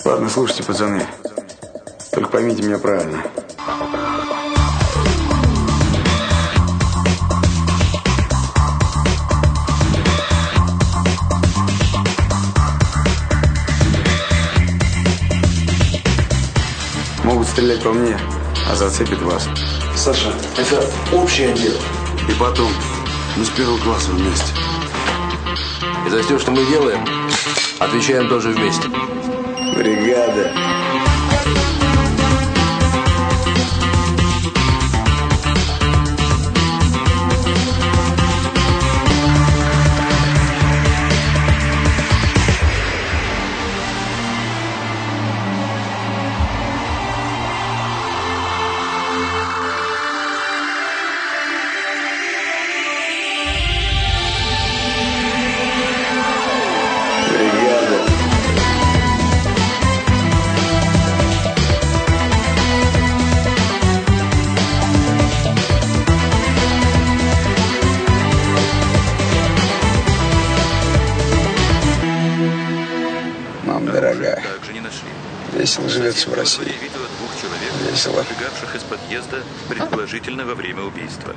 Ладно, слушайте, пацаны. Только поймите меня правильно. Могут стрелять по мне, а зацепит вас. Саша, это общее дело. И потом, мы с первого класса вместе. И за все, что мы делаем, отвечаем тоже вместе. Бригада. Мама дорогая, весело живется в России. Весело. Из подъезда, предположительно во время убийства.